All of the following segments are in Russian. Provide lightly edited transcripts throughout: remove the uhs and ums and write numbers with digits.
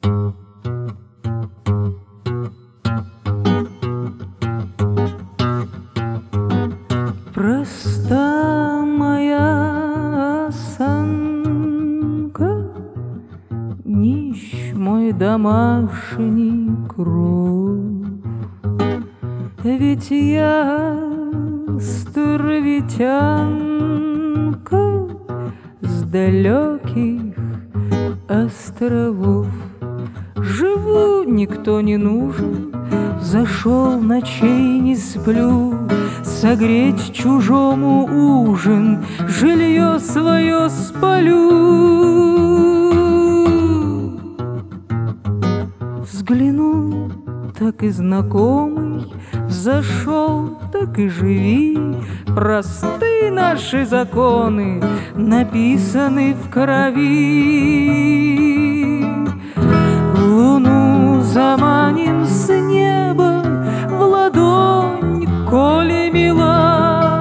Проста моя осанка, нищ мой домашний кров, ведь я островитянка с далеких островов. Живу, никто не нужен, зашел, ночей не сплю, согреть чужому ужин, жилье свое спалю. Взглянул, так и знакомый, взошел, так и живи. Просты наши законы, написаны в крови. Луну заманим с неба в ладонь, коли мила.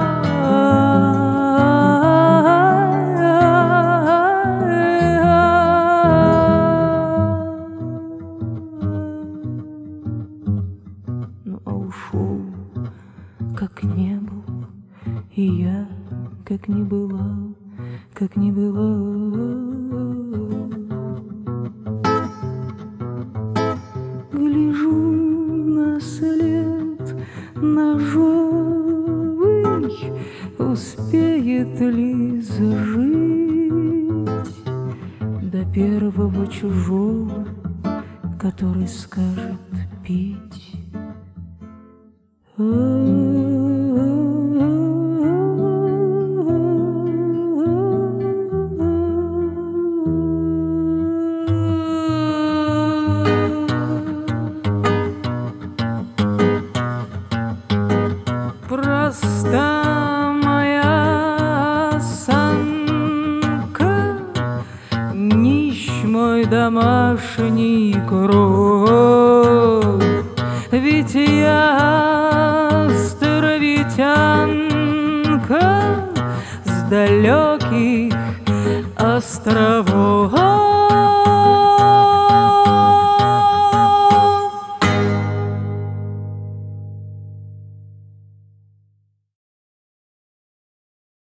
Ну а ушел, как не был, и я, как не была, как не была. Гляжу на след ножовый, успеет ли зажить до первого чужого, который скажет пить. Проста моя осанка, нищ мой домашний кров, ведь я островитянка с далеких островов.